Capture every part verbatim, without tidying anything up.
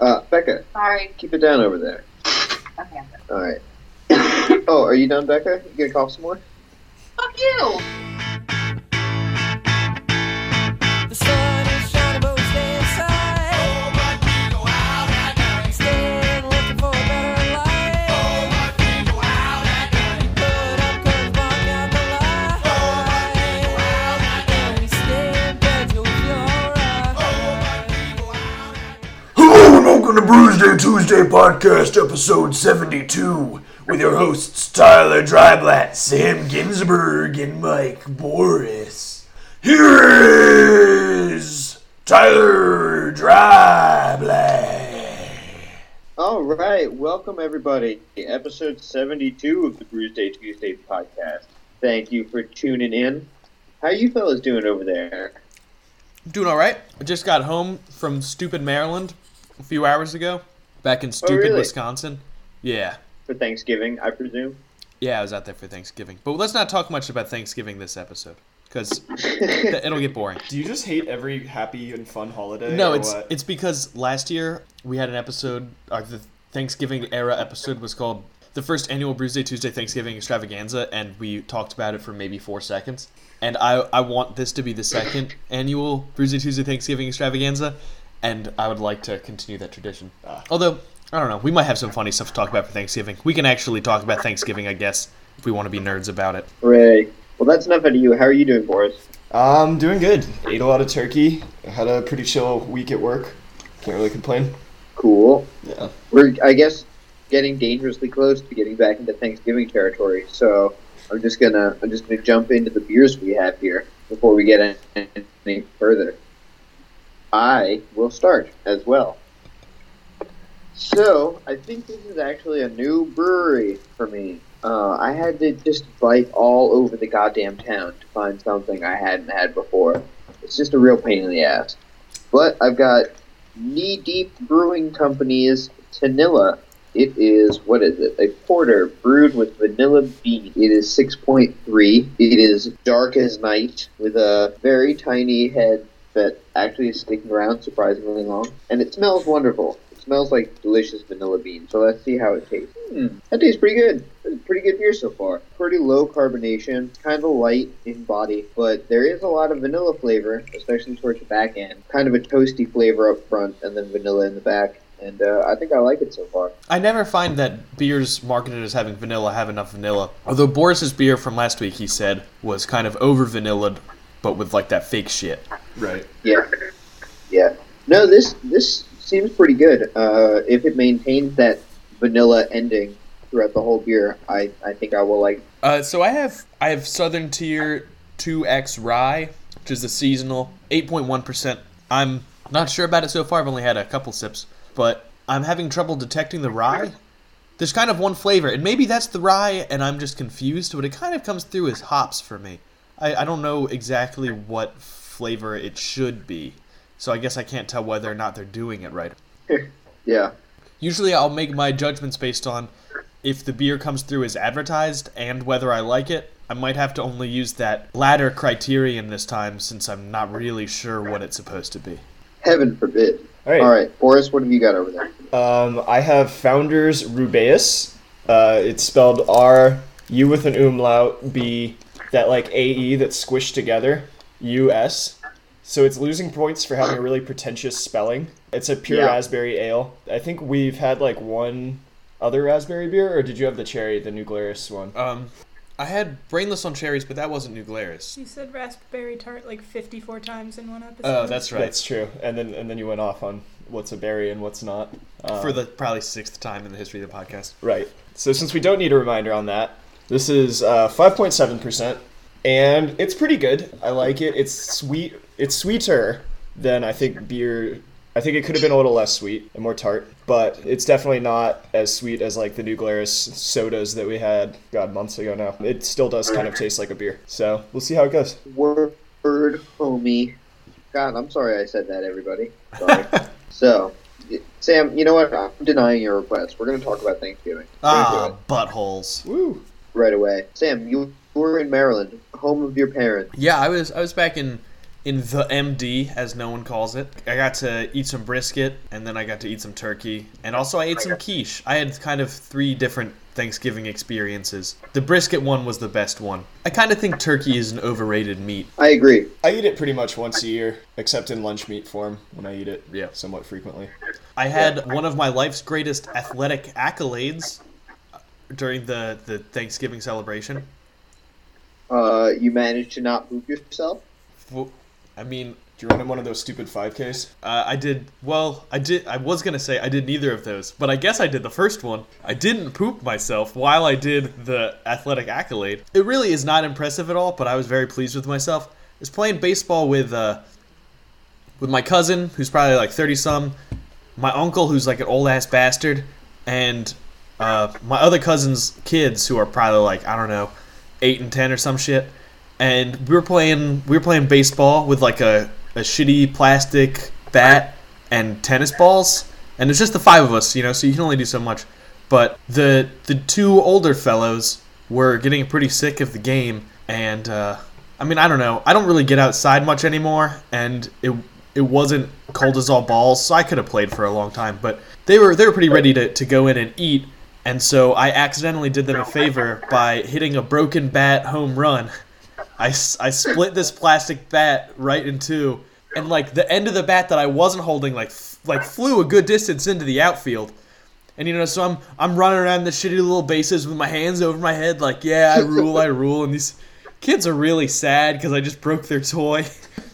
Uh, Becca. Sorry. Keep it down over there. Okay. All right. Oh, are you done, Becca? You gonna cough some more? Fuck you! The sun is shining, but we stay inside. Oh, but we go out at night. Staying looking for a better life. Oh, but we go out at night. Put up curtains, block out the light. Oh, but we go out at night. And we stay in bed till we feel alright. Oh, but we go out at night. Hello and welcome to Bruise Day Tuesday Podcast, episode seventy-two, with your hosts Tyler Dryblatt, Sam Ginsberg, and Mike Boris. Here is Tyler Dryblatt. All right. Welcome, everybody. Episode seventy-two of the Bruise Day Tuesday Podcast. Thank you for tuning in. How you fellas doing over there? Doing all right. I just got home from stupid Maryland a few hours ago. Back in stupid really? Wisconsin. Yeah. For Thanksgiving, I presume. Yeah, I was out there for Thanksgiving. But let's not talk much about Thanksgiving this episode, because it'll get boring. Do you just hate every happy and fun holiday? No, or it's what? it's because last year we had an episode, or the Thanksgiving era episode was called the first annual Bruise Day Tuesday Thanksgiving Extravaganza, and we talked about it for maybe four seconds. And I, I want this to be the second annual Bruise Day Tuesday Thanksgiving Extravaganza, and I would like to continue that tradition. Ah. Although, I don't know, we might have some funny stuff to talk about for Thanksgiving. We can actually talk about Thanksgiving, I guess, if we want to be nerds about it. Hooray. Well, that's enough out of you. How are you doing, Boris? I'm doing good. Ate a lot of turkey. Had a pretty chill week at work. Can't really complain. Cool. Yeah. We're, I guess, getting dangerously close to getting back into Thanksgiving territory. So I'm just gonna, I'm just gonna jump into the beers we have here before we get any further. I will start as well. So I think this is actually a new brewery for me. Uh, I had to just bike all over the goddamn town to find something I hadn't had before. It's just a real pain in the ass. But I've got Knee Deep Brewing Company's Tanilla. It is, what is it? A porter brewed with vanilla bean. It is six point three. It is dark as night with a very tiny head that actually is sticking around surprisingly long. And it smells wonderful. It smells like delicious vanilla bean. So let's see how it tastes. Hmm, that tastes pretty good. It's a pretty good beer so far. Pretty low carbonation, kind of light in body, but there is a lot of vanilla flavor, especially towards the back end. Kind of a toasty flavor up front and then vanilla in the back. And uh, I think I like it so far. I never find that beers marketed as having vanilla have enough vanilla. Although Boris's beer from last week, he said, was kind of over-vanillaed, but with like that fake shit. Right. Yeah. Yeah. No, this this seems pretty good. Uh, if it maintains that vanilla ending throughout the whole beer, I, I think I will like it. Uh, so I have I have Southern Tier two X Rye, which is the seasonal, eight point one percent. I'm not sure about it so far. I've only had a couple sips, but I'm having trouble detecting the rye. There's kind of one flavor, and maybe that's the rye, and I'm just confused, but it kind of comes through as hops for me. I, I don't know exactly what flavor it should be, so I guess I can't tell whether or not they're doing it right. Yeah. Usually I'll make my judgments based on if the beer comes through as advertised and whether I like it. I might have to only use that latter criterion this time since I'm not really sure what it's supposed to be. Heaven forbid. All right. All right, Boris, what have you got over there? Um, I have Founders Rubeus. Uh, it's spelled R, U with an umlaut, B, that like A E that's squished together, U S. So it's losing points for having a really pretentious spelling. It's a pure Yeah. raspberry ale. I think we've had like one other raspberry beer, or did you have the cherry, the New Glarus one? Um, I had Brainless on Cherries, but that wasn't New Glarus. You said raspberry tart like fifty-four times in one episode. Oh, that's right. That's true. And then and then you went off on what's a berry and what's not. Um, For the probably sixth time in the history of the podcast. Right. So since we don't need a reminder on that, this is uh, five point seven percent, and it's pretty good. I like it. It's sweet. It's sweeter than I think beer. I think it could have been a little less sweet and more tart, but it's definitely not as sweet as like the New Glarus sodas that we had, God, months ago now. It still does kind of taste like a beer. So we'll see how it goes. Word, homie. God, I'm sorry I said that, everybody. Sorry. So, Sam, you know what? I'm denying your request. We're going to talk about Thanksgiving. We're gonna do Ah, it buttholes. Woo! right away. Sam, you were in Maryland, home of your parents. Yeah, I was I was back in in the M D, as no one calls it. I got to eat some brisket, and then I got to eat some turkey, and also I ate some quiche. I had kind of three different Thanksgiving experiences. The brisket one was the best one. I kind of think turkey is an overrated meat. I agree. I eat it pretty much once a year, except in lunch meat form when I eat it Yeah. somewhat frequently. I had one of my life's greatest athletic accolades during the, the Thanksgiving celebration. Uh, you managed to not poop yourself? Well, I mean, Do you run in one of those stupid five Ks? Uh, I did, well, I did, I was going to say I did neither of those, but I guess I did the first one. I didn't poop myself while I did the athletic accolade. It really is not impressive at all, but I was very pleased with myself. I was playing baseball with, uh, with my cousin, who's probably like thirty-some, my uncle, who's like an old-ass bastard, and uh, my other cousin's kids, who are probably like, I don't know, eight and ten or some shit. And we were playing, we were playing baseball with like a a shitty plastic bat and tennis balls, and it's just the five of us, you know, so you can only do so much. But the the two older fellows were getting pretty sick of the game, and uh, I mean, I don't know, I don't really get outside much anymore, and it it wasn't cold as all balls, so I could have played for a long time. But they were they were pretty ready to, to go in and eat, and so I accidentally did them a favor by hitting a broken bat home run. I, I split this plastic bat right in two, and like the end of the bat that I wasn't holding like f- like flew a good distance into the outfield. And you know, so I'm I'm running around the shitty little bases with my hands over my head like, yeah, I rule, I rule. And these kids are really sad because I just broke their toy.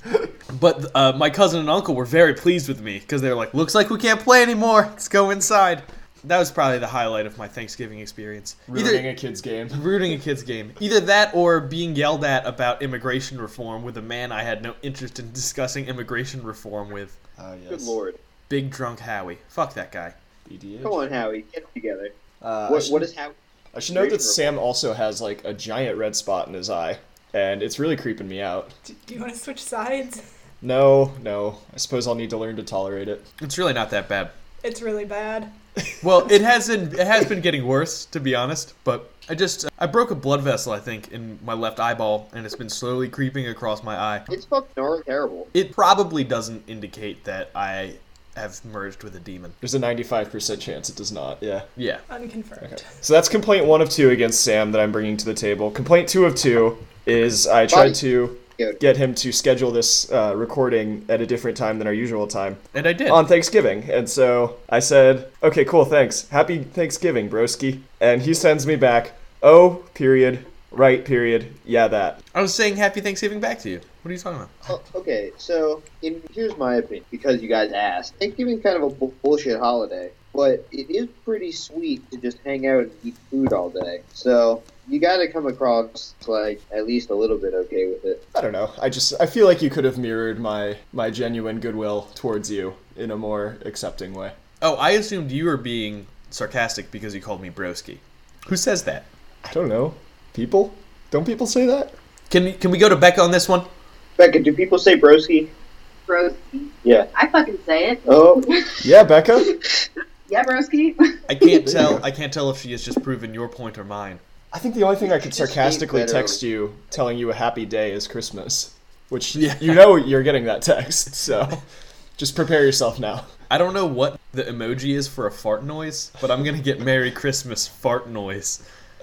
But uh, my cousin and uncle were very pleased with me because they were like, looks like we can't play anymore. Let's go inside. That was probably the highlight of my Thanksgiving experience. Ruining a kid's game. Ruining a kid's game. Either that or being yelled at about immigration reform with a man I had no interest in discussing immigration reform with. Ah, yes. Good lord. Big drunk Howie. Fuck that guy. B D H. Come on, Howie, get it together. Uh, I What, should- what is Howie? I should note that Sam also has like a giant red spot in his eye, and it's really creeping me out. Do you want to switch sides? No, no. I suppose I'll need to learn to tolerate it. It's really not that bad. It's really bad. Well, it has been it has been getting worse, to be honest. But I just I broke a blood vessel, I think, in my left eyeball, and it's been slowly creeping across my eye. It's fucking gnarly terrible. It probably doesn't indicate that I have merged with a demon. There's a ninety-five percent chance it does not, yeah. Yeah. Unconfirmed. Okay. So that's complaint one of two against Sam that I'm bringing to the table. Complaint two of two is I tried to get him to schedule this uh, recording at a different time than our usual time. And I did. On Thanksgiving. And so I said, okay, cool, thanks. Happy Thanksgiving, broski. And he sends me back, oh, period, right, period, yeah, that. I was saying happy Thanksgiving back to you. What are you talking about? Oh, okay, so in, here's my opinion, because you guys asked. Thanksgiving's kind of a bu- bullshit holiday, but it is pretty sweet to just hang out and eat food all day. So you got to come across like at least a little bit okay with it. I don't know. I just, I feel like you could have mirrored my, my genuine goodwill towards you in a more accepting way. Oh, I assumed you were being sarcastic because you called me broski. Who says that? I don't know. People? Don't people say that? Can can we go to Becca on this one? Becca, do people say broski? Broski. Yeah. I fucking say it. Oh, Yeah, Becca? Yeah, broski. I can't tell. I can't tell if she has just proven your point or mine. I think the only thing I could Just eat sarcastically better. text you telling you a happy day is Christmas. Which, Yeah. you know you're getting that text, so just prepare yourself now. I don't know what the emoji is for a fart noise, but I'm gonna get Merry Christmas fart noise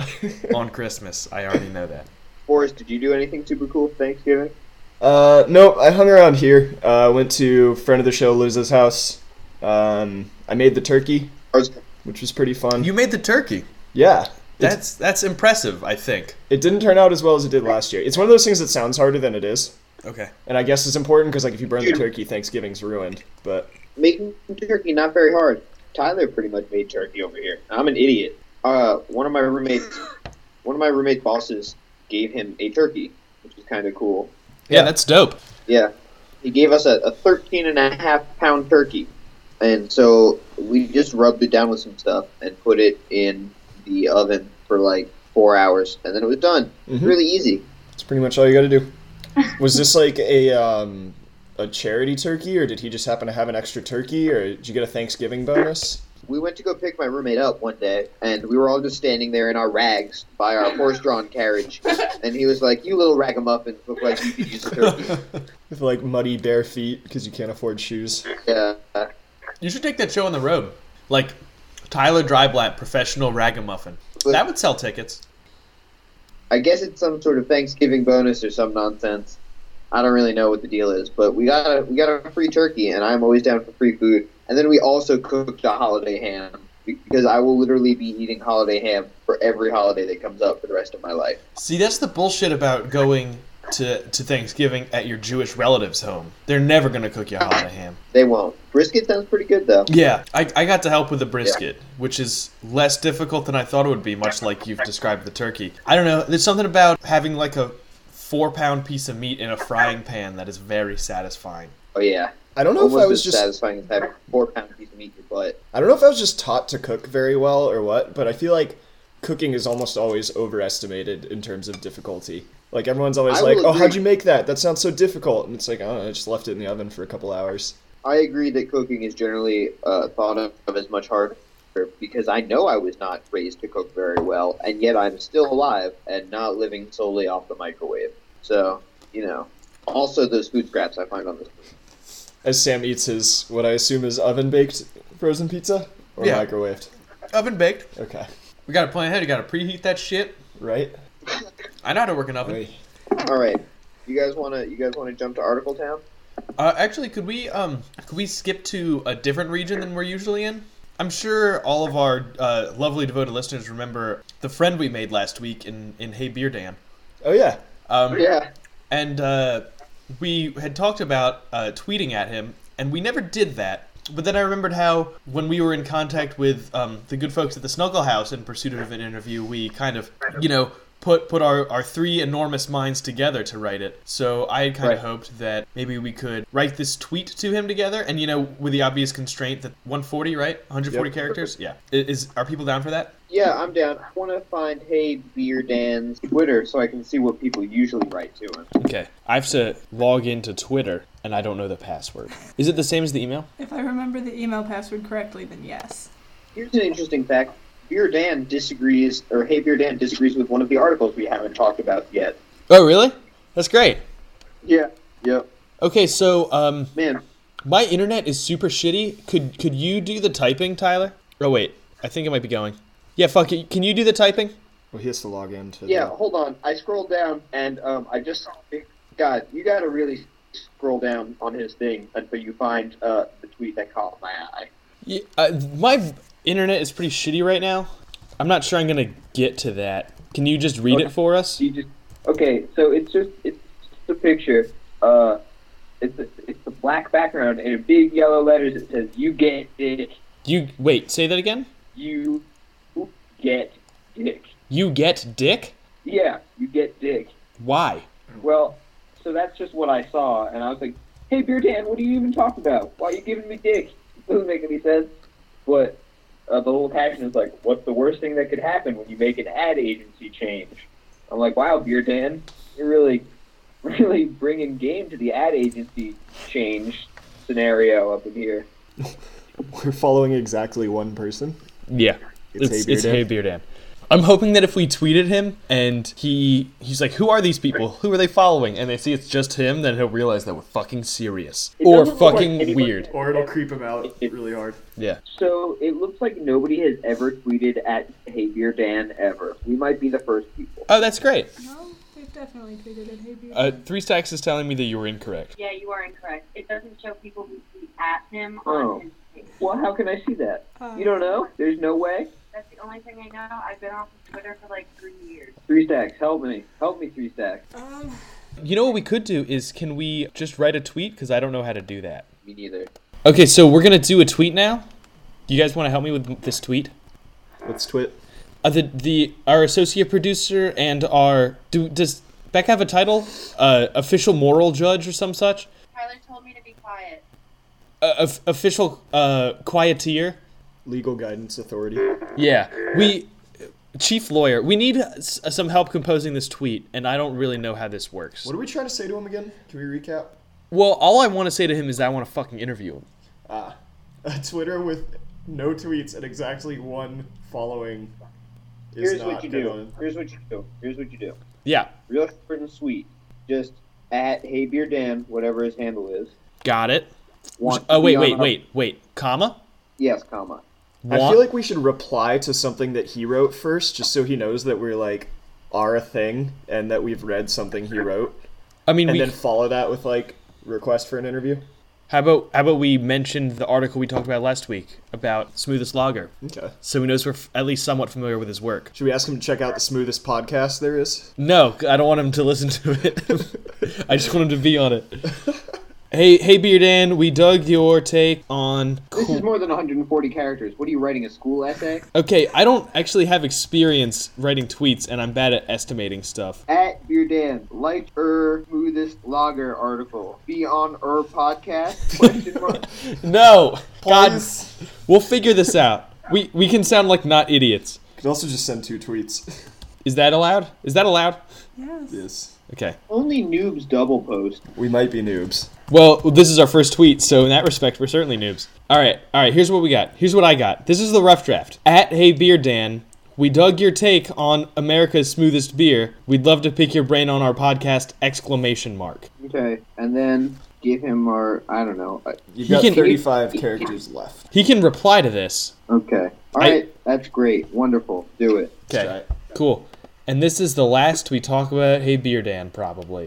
on Christmas. I already know that. Forrest, did you do anything super cool for Thanksgiving? Uh, nope, I hung around here. Uh, went to friend of the show, Liz's house. Um, I made the turkey, I was, which was pretty fun. You made the turkey. Yeah. It's, That's that's impressive. I think. it didn't turn out as well as it did last year. It's one of those things that sounds harder than it is. Okay. And I guess it's important because, like, if you burn the Dude. turkey, Thanksgiving's ruined. But making turkey not very hard. Tyler pretty much made turkey over here. I'm an idiot. Uh, one of my roommates, one of my roommate bosses gave him a turkey, which is kind of cool. Yeah, that's dope. Yeah, he gave us a, a thirteen and a half pound turkey, and so we just rubbed it down with some stuff and put it in the oven for like four hours, and then it was done. Mhm. Really easy. that's pretty much all you got to do. Was this like a um, a charity turkey, or did he just happen to have an extra turkey, or did you get a Thanksgiving bonus? we went to go pick my roommate up one day, and we were all just standing there in our rags by our horse-drawn carriage, and he was like, "You little ragamuffins look like you could use a turkey." With like muddy bare feet because you can't afford shoes. Yeah. You should take that show on the road. Like, Tyler Dryblatt, professional ragamuffin. That would sell tickets. I guess it's some sort of Thanksgiving bonus or some nonsense. I don't really know what the deal is, but we got a we got a free turkey, and I'm always down for free food. And then we also cooked a holiday ham because I will literally be eating holiday ham for every holiday that comes up for the rest of my life. See, that's the bullshit about going to, to Thanksgiving at your Jewish relative's home. They're never going to cook you a holiday ham. They won't. Brisket sounds pretty good, though. Yeah, I, I got to help with the brisket, which is less difficult than I thought it would be, much like you've described the turkey. I don't know, there's something about having like a four-pound piece of meat in a frying pan that is very satisfying. Oh, yeah. I don't know Almost if I was as just satisfying as having a four-pound piece of meat in your butt. I don't know if I was just taught to cook very well or what, but I feel like cooking is almost always overestimated in terms of difficulty. Like, everyone's always I like, will oh, agree. how'd you make that? That sounds so difficult. And it's like, oh, I just left it in the oven for a couple hours. I agree that cooking is generally uh, thought of as much harder because I know I was not raised to cook very well, and yet I'm still alive and not living solely off the microwave. So, you know, also those food scraps I find on this. As Sam eats his, what I assume is oven-baked frozen pizza? Or Yeah. microwaved? Oven baked. Okay. We got to plan ahead. You got to preheat that shit. Right? I know how to work an oven. Oy. All right, you guys want to you guys want to jump to Article Town? Uh, actually, could we um could we skip to a different region than we're usually in? I'm sure all of our uh, lovely devoted listeners remember the friend we made last week in, in Hey Beer Dan. Oh, yeah. Um, Yeah. And uh, we had talked about uh, tweeting at him, and we never did that. But then I remembered how when we were in contact with um, the good folks at the Snuggle House in pursuit of an interview, we kind of, you know, put put our, our three enormous minds together to write it. So I had kind Right. of hoped that maybe we could write this tweet to him together, and, you know, with the obvious constraint that one forty, right? one hundred forty Yep. characters? Yeah. I- Is Are people down for that? Yeah, I'm down. I want to find Hey Beer Dan's Twitter so I can see what people usually write to him. Okay. I have to log into Twitter, and I don't know the password. Is it the same as the email? If I remember the email password correctly, then yes. Here's an interesting fact. Beer Dan disagrees, or Hey Beer Dan disagrees with one of the articles we haven't talked about yet. Oh, really? That's great. Yeah. Yep. Okay, so um, Man, my internet is super shitty. Could could you do the typing, Tyler? Oh wait, I think it might be going. Yeah, fuck it. Can you do the typing? Well, he has to log in to yeah, the... hold on. I scrolled down, and um, I just... God, you got to really scroll down on his thing until you find uh, the tweet that caught my eye. Yeah, uh, my internet is pretty shitty right now. I'm not sure I'm gonna get to that. Can you just read Okay. it for us? You just okay. So it's just it's just a picture. Uh, it's a, it's a black background and in big yellow letters it says "You get dick. You wait. Say that again. You get dick." You get dick? Yeah, you get dick. Why? Well, so that's just what I saw, and I was like, "Hey, Beer Dan, what are you even talking about? Why are you giving me dick? It doesn't make any sense." But uh, the little caption is like, "What's the worst thing that could happen when you make an ad agency change?" I'm like, "Wow, Beer Dan, you're really, really bringing game to the ad agency change scenario up in here." We're following exactly one person. Yeah, It's it's Hey Beer it's Dan? Hey Beer Dan. I'm hoping that if we tweeted him and he he's like, "Who are these people? Who are they following?" and they see it's just him, then he'll realize that we're fucking serious It or doesn't look like fucking anyone- weird. Or it'll creep him out really hard. Yeah. So it looks like nobody has ever tweeted at Hey Beer Dan ever. We might be the first people. Oh, that's great. No, they've definitely tweeted it. Hey, Beer. Uh, Three Stacks is telling me that you were incorrect. Yeah, you are incorrect. It doesn't show people who tweet at him Oh. on his page. Well, how can I see that? Uh, You don't know? There's no way? That's the only thing I know. I've been off of Twitter for like three years. Three Stacks, help me. Help me, Three Stacks. Um, You know what we could do is, can we just write a tweet? Because I don't know how to do that. Me neither. Okay, so we're gonna do a tweet now. You guys want to help me with this tweet? Let's twit. Uh, the the our associate producer and our do does Beck have a title? Uh, official moral judge or some such? Tyler told me to be quiet. Uh, of- official uh quieteer. Legal guidance authority. Yeah, we chief lawyer. We need s- some help composing this tweet, and I don't really know how this works. What are we trying to say to him again? Can we recap? Well, all I want to say to him is I want to fucking interview him. Ah. A Twitter with no tweets and exactly one following is Here's not what you gonna... do. Here's what you do. Here's what you do. Yeah, Real short and sweet. Just at Hey Beer Dan, whatever his handle is. got it. Want Oh to wait, be on wait, our- wait, wait. Comma. Yes, comma. I Want- feel like we should reply to something that he wrote first, just so he knows that we're like are a thing and that we've read something he wrote, I mean, and we, then follow that with like request for an interview. how about how about we mentioned the article we talked about last week about Smoothest Lager, Okay. so he knows we're f- at least somewhat familiar with his work. Should we ask him to check out the smoothest podcast there is? No, I don't want him to listen to it. I just want him to be on it. Hey, hey, Beer Dan, we dug your take on. This is more than one hundred forty characters. What are you writing, a school essay? Okay, I don't actually have experience writing tweets, and I'm bad at estimating stuff. At Beer Dan, like er smoothest lager article. Be on er podcast? Question mark. No, God, Please. we'll figure this out. We we can sound like not idiots. You can also just send two tweets. Is that allowed? Is that allowed? Yes. Yes. Okay. Only noobs double post. We might be noobs. Well, this is our first tweet, so in that respect, we're certainly noobs. All right, all right. Here's what we got. Here's what I got. This is the rough draft. At Hey Beer Dan, we dug your take on America's smoothest beer. We'd love to pick your brain on our podcast! Exclamation mark. Okay, and then give him our, I don't know. uh, You've He got can- thirty-five characters left. He can reply to this. Okay. All I- right, that's great. Wonderful. Do it. Okay. Right. Cool. And this is the last we talk about Hey Beer Dan, probably.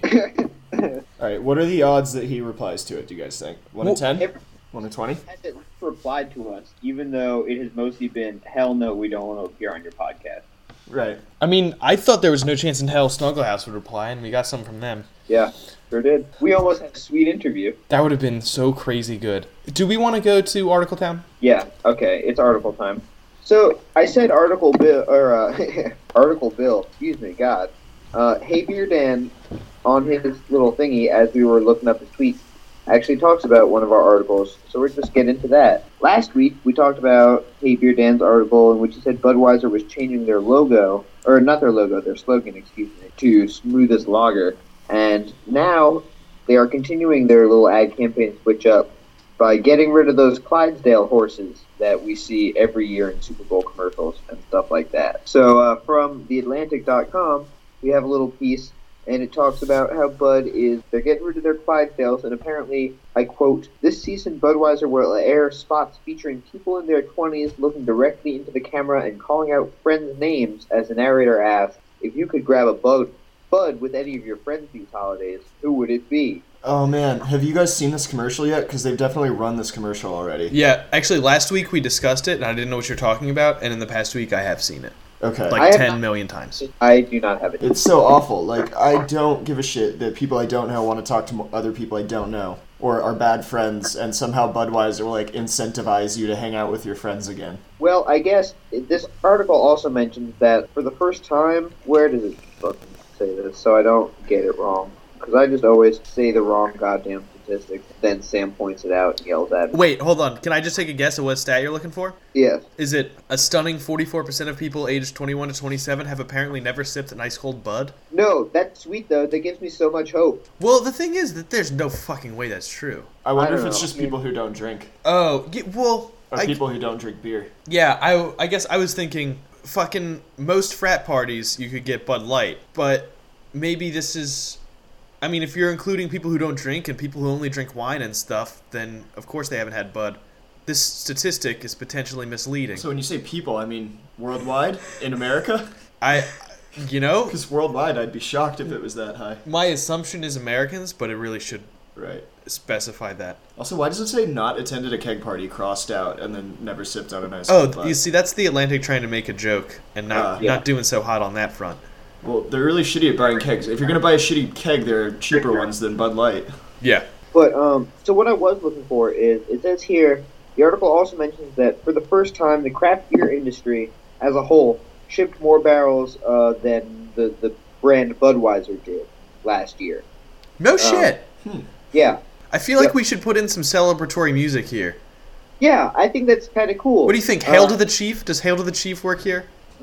All right. What are the odds that he replies to it? Do you guys think one in Well, ten? every- One in twenty? Has at least replied to us, even though it has mostly been, hell no, we don't want to appear on your podcast. Right. I mean, I thought there was no chance in hell Snugglehouse would reply, and we got some from them. Yeah, sure did. We almost had a sweet interview. That would have been so crazy good. Do we want to go to Article Town? Yeah, okay, it's article time. So, I said article Bill, or, uh, article Bill, excuse me, God. Uh, Hey Beer Dan, on his little thingy, as we were looking up his tweets, actually talks about one of our articles, so we're just get into that. Last week, we talked about Hey Beer Dan's article in which he said Budweiser was changing their logo, or not their logo, their slogan, excuse me, to Smoothest Lager, and now they are continuing their little ad campaign switch up by getting rid of those Clydesdale horses that we see every year in Super Bowl commercials and stuff like that. So uh, from the Atlantic dot com, we have a little piece, and it talks about how Bud is, they're getting rid of their Clydesdales, and apparently, I quote, this season Budweiser will air spots featuring people in their twenties looking directly into the camera and calling out friends' names as the narrator asks, if you could grab a Bud, Bud with any of your friends these holidays, who would it be? Oh man, have you guys seen this commercial yet? Because they've definitely run this commercial already. Yeah, actually, last week we discussed it, and I didn't know what you're talking about, and in the past week I have seen it. Okay. Like I have ten not- million times. I do not have it. It's so awful. Like, I don't give a shit that people I don't know want to talk to mo- other people I don't know. Or are bad friends, and somehow Budweiser will, like, incentivize you to hang out with your friends again. Well, I guess this article also mentions that for the first time, where does it fucking say this so I don't get it wrong? Because I just always say the wrong goddamn statistic, then Sam points it out and yells at me. Wait, hold on. Can I just take a guess at what stat you're looking for? Yes. Is it a stunning forty-four percent of people aged twenty-one to twenty-seven have apparently never sipped an ice cold Bud? No, that's sweet though. That gives me so much hope. Well, the thing is that there's no fucking way that's true. I wonder I if don't it's know. just people who don't drink. Oh, yeah, well, Or I, people who don't drink beer. yeah, I, I guess I was thinking fucking most frat parties you could get Bud Light, but maybe this is... I mean, if you're including people who don't drink and people who only drink wine and stuff, then of course they haven't had Bud. This statistic is potentially misleading. So when you say people, I mean worldwide? In America? I, you know, Because worldwide, I'd be shocked if it was that high. my assumption is Americans, but it really should Right. specify that. Also, why does it say not attended a keg party, crossed out, and then never sipped on an ice Oh, cold Bud? you see, that's the Atlantic trying to make a joke and not Uh, yeah. not doing so hot on that front. Well, they're really shitty at buying kegs. If you're gonna buy a shitty keg, there are cheaper ones than Bud Light. Yeah. But, um, so what I was looking for is, it says here, the article also mentions that for the first time, the craft beer industry as a whole shipped more barrels uh, than the, the brand Budweiser did last year. No shit. Yeah. I feel like Yep. we should put in some celebratory music here. Yeah, I think that's kind of cool. What do you think? Hail Uh, to the Chief? Does Hail to the Chief work here?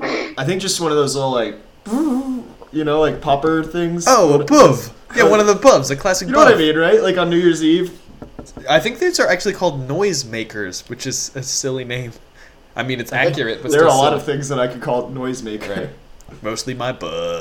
I think just one of those little, like, you know, like popper things. Oh, a What- boof. Yeah, one of the bubs, a classic You know what I bub. mean, right? Like on New Year's Eve, I think these are actually called noisemakers, which is a silly name. I mean, it's accurate, but there are a still lot silly. of things that I could call noisemaker. Right. Mostly my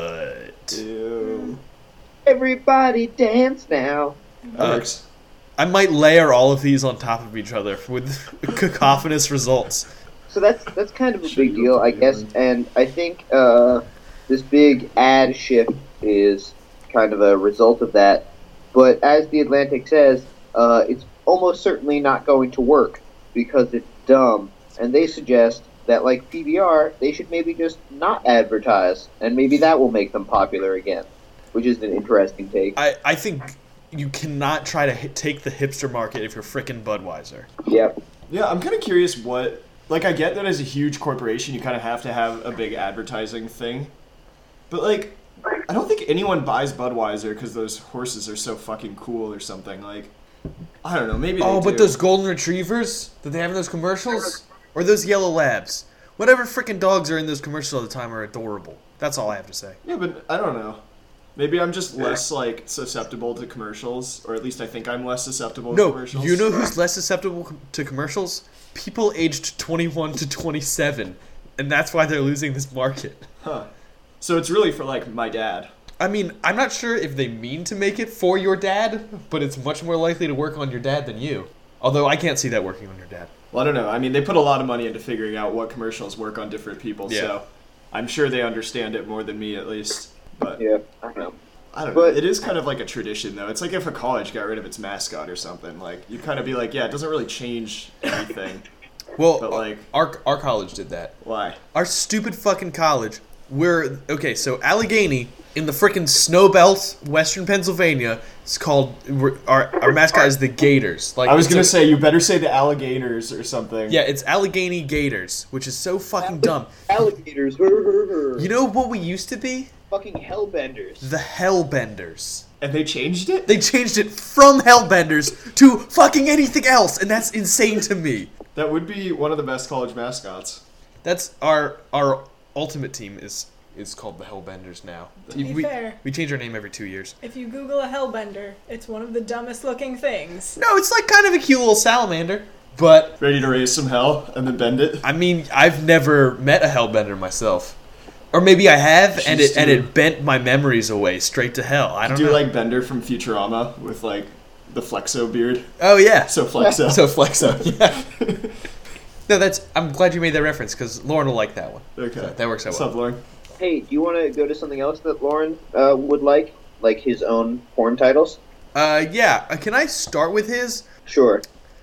butt. Ew. Everybody dance now. That Uh, works. I might layer all of these on top of each other with cacophonous results. So that's that's kind of a Should big you deal, go I to guess. England? And I think uh, this big ad shift is kind of a result of that. But as the Atlantic says, uh, it's almost certainly not going to work because it's dumb. And they suggest that, like P B R, they should maybe just not advertise, and maybe that will make them popular again, which is an interesting take. I, I think you cannot try to hit, take the hipster market if you're frickin' Budweiser. Yep. Yeah, I'm kind of curious what. Like, I get that as a huge corporation, you kind of have to have a big advertising thing. But, like, I don't think anyone buys Budweiser because those horses are so fucking cool or something. Like, I don't know, maybe they Oh, but do. those golden retrievers that they have in those commercials? Or those yellow labs? Whatever frickin' dogs are in those commercials all the time are adorable. That's all I have to say. Yeah, but I don't know. Maybe I'm just less, like, susceptible to commercials. Or at least I think I'm less susceptible to No, commercials. you know who's less susceptible com- to commercials? People aged twenty-one to twenty-seven. And that's why they're losing this market. Huh. So it's really for, like, my dad. I mean, I'm not sure if they mean to make it for your dad, but it's much more likely to work on your dad than you. Although I can't see that working on your dad. Well, I don't know. I mean, they put a lot of money into figuring out what commercials work on different people, Yeah. so I'm sure they understand it more than me, at least. But Yeah, I know. I don't But- know. It is kind of like a tradition, though. It's like if a college got rid of its mascot or something. Like, you'd kind of be like, yeah, it doesn't really change anything. Well, But, like- our, our college did that. Why? Our stupid fucking college, we're, okay, so Allegheny, in the frickin' snow belt, western Pennsylvania, it's called, we're, our, our mascot is the Gators. Like I was it's going a- to say, you better say the alligators or something. Yeah, it's Allegheny Gators, which is so fucking dumb. Alligators, her, her, her. You know what we used to be? fucking hellbenders. The Hellbenders. And they changed it? They changed it from Hellbenders to fucking anything else, and that's insane to me. That would be one of the best college mascots. That's our our ultimate team is is called the Hellbenders now. To be we, fair. we change our name every two years. If you Google a hellbender, it's one of the dumbest looking things. No, it's like kind of a cute little salamander, but Ready to raise some hell and then bend it? I mean, I've never met a Hellbender myself, or maybe I have, and She's it and too- it bent my memories away straight to hell. I don't Do know. like Bender from Futurama with like the Flexo beard? oh yeah, So Flexo. so Flexo. Yeah. No, that's. I'm glad you made that reference because Lauren will like that one. Okay. So that works out What's well. up, Lauren? Hey, do you want to go to something else that Lauren uh, would like? Like his own porn titles? Uh, yeah. Uh, can I start with his? Sure.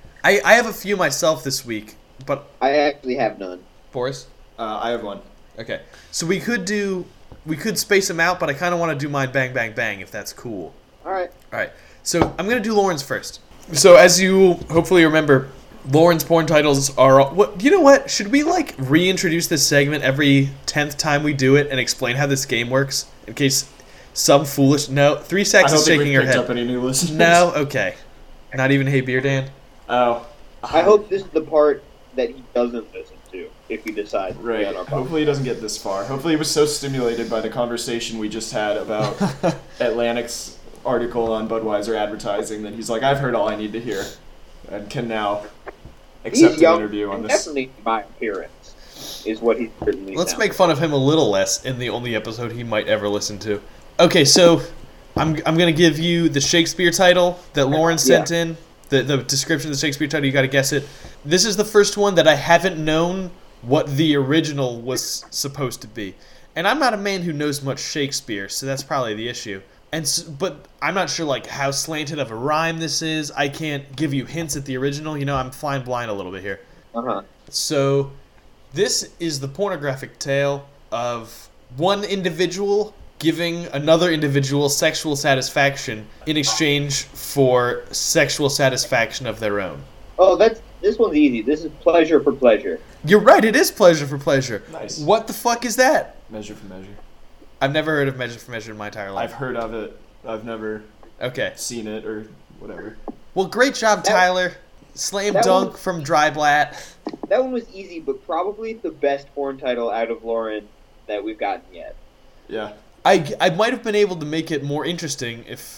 I I have a few myself this week, but I actually have none. Boris. Uh, I have one. Okay, so we could do, we could space them out, but I kind of want to do mine bang bang bang if that's cool. Alright. All right, so I'm gonna do Lauren's first. So as you hopefully remember, Lauren's porn titles are all, what? You know what? Should we like reintroduce this segment every tenth time we do it and explain how this game works in case some foolish no three I sex don't is think shaking we her picked head. up any new listeners. No, okay, not even Hey Beer Dan. Oh. I hope this is the part that he doesn't listen to if he decides to Right. be on our podcast. Hopefully he doesn't get this far. Hopefully he was so stimulated by the conversation we just had about Atlantic's article on Budweiser advertising that he's like, I've heard all I need to hear, and can now accept He's an young, interview on and this. definitely my appearance is what he's certainly Let's sounds make fun of him a little less in the only episode he might ever listen to. Okay, so I'm I'm gonna give you the Shakespeare title that Lauren sent in. The the description of the Shakespeare title, you gotta guess it. This is the first one that I haven't known what the original was supposed to be. And I'm not a man who knows much Shakespeare, so that's probably the issue. And s but I'm not sure like how slanted of a rhyme this is. I can't give you hints at the original. You know, I'm flying blind a little bit here. Uh-huh. So, this is the pornographic tale of one individual giving another individual sexual satisfaction in exchange for sexual satisfaction of their own. Oh, that's this one's easy. This is pleasure for pleasure. You're right, it is pleasure for pleasure. Nice. What the fuck is that? Measure for measure. I've never heard of measure for measure in my entire I've life. heard of it. I've never Okay. seen it or whatever. Well, great job, That- Tyler. Slam that dunk one- from Dryblatt. That one was easy, but probably the best porn title out of Lauren that we've gotten yet. Yeah. I, I might have been able to make it more interesting if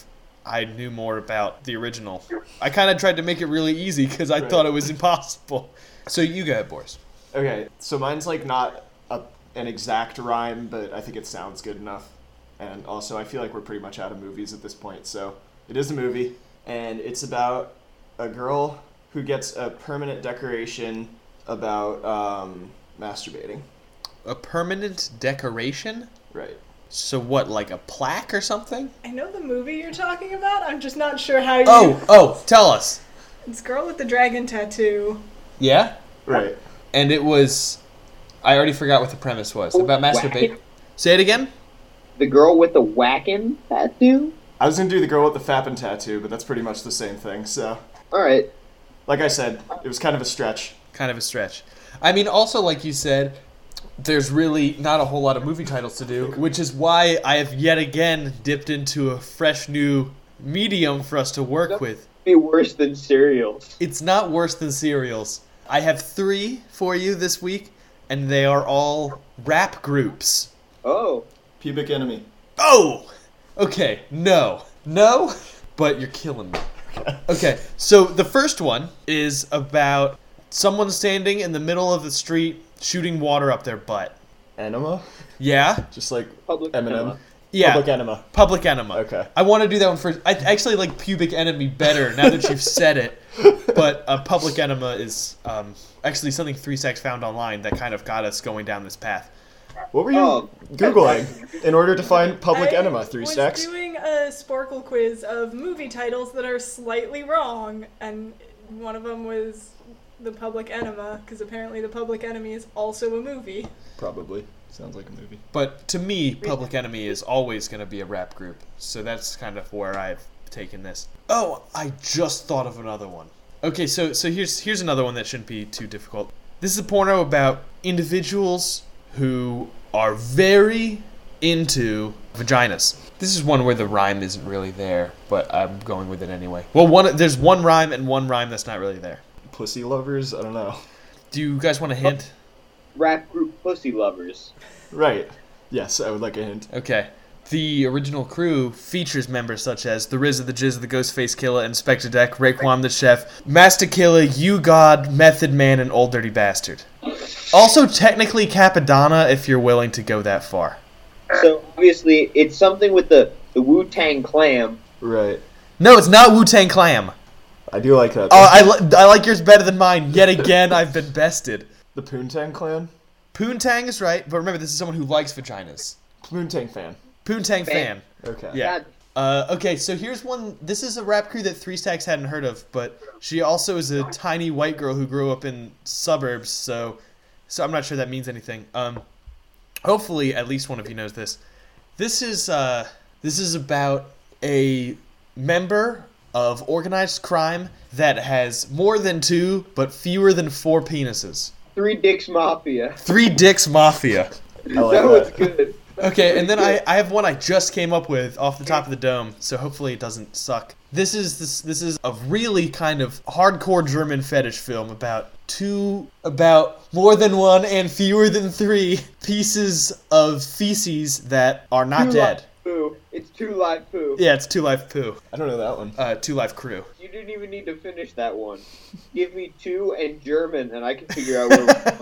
I knew more about the original. I kind of tried to make it really easy because I Right. thought it was impossible. So you go ahead, Boris. Okay, so mine's like not a, an exact rhyme, but I think it sounds good enough. And also, I feel like we're pretty much out of movies at this point, so it is a movie, and it's about a girl who gets a permanent decoration about um, masturbating. A permanent decoration? Right. So what, like a plaque or something? I know the movie you're talking about. I'm just not sure how you. Oh, oh, tell us. It's Girl with the Dragon Tattoo. Yeah? Right. And it was... I already forgot what the premise was. About masturbation. Say it again? The girl with the whacking tattoo? I was gonna do the girl with the fapping tattoo, but that's pretty much the same thing, so... Alright. Like I said, it was kind of a stretch. Kind of a stretch. I mean, also, like you said, there's really not a whole lot of movie titles to do, which is why I have yet again dipped into a fresh new medium for us to work with. Be worse than cereals. It's not worse than cereals. I have three for you this week, and they are all rap groups. Oh. Pubic Enemy. Oh! Okay, no. No, but you're killing me. Okay, so the first one is about someone standing in the middle of the street shooting water up their butt. Enema? Yeah? Just like Public Eminem. enema. Yeah. Public Enema. Public Enema. Okay. I want to do that one first. I actually like Pubic Enemy better now that you've said it. But uh, Public Enema is um, actually something Three Stacks found online that kind of got us going down this path. What were you Oh. Googling in order to find Public I Enema? Three was Stacks? doing a Sporkle quiz of movie titles that are slightly wrong, and one of them was The Public Enema, because apparently The Public Enemy is also a movie. Probably. Sounds like a movie. But to me, Public Enemy is always going to be a rap group. So that's kind of where I've taken this. Oh, I just thought of another one. Okay, so so here's here's another one that shouldn't be too difficult. This is a porno about individuals who are very into vaginas. This is one where the rhyme isn't really there, but I'm going with it anyway. Well, one there's one rhyme and one rhyme that's not really there. Pussy lovers? I don't know. Do you guys want a hint? Rap group Pussy Lovers. Right. Yes, I would like a hint. Okay. The original crew features members such as The Riz of the Jizz, The Ghostface Killer, Inspector Deck, Raekwon the Chef, Master Killer, You God, Method Man, and Old Dirty Bastard. Also, technically Capadonna, if you're willing to go that far. So obviously it's something with the, the Wu-Tang Clan. Right. No, it's not Wu-Tang Clan. I do like that. Oh, I, li- I like yours better than mine. Yet again, I've been bested. The Poontang Clan? Poontang is right, but remember, this is someone who likes vaginas. Poontang fan. Poontang fan. Okay. Yeah. God, Uh, okay, so here's one. This is a rap crew that Three Stacks hadn't heard of, but she also is a tiny white girl who grew up in suburbs, so so I'm not sure that means anything. Um, hopefully, at least one of you knows this. This is uh, this is about a member of organized crime that has more than two, but fewer than four penises. Three Dicks Mafia. Three Dicks Mafia. I like that was that. good. Okay, and then I, I have one I just came up with off the top of the dome, so hopefully it doesn't suck. This is this this is a really kind of hardcore German fetish film about two about more than one and fewer than three pieces of feces that are not Two dead. Life Poo. It's Two Life Poo. Yeah, it's Two Life Poo. I don't know that one. Uh, Two Life Crew. You didn't even need to finish that one. Give me two and German, and I can figure out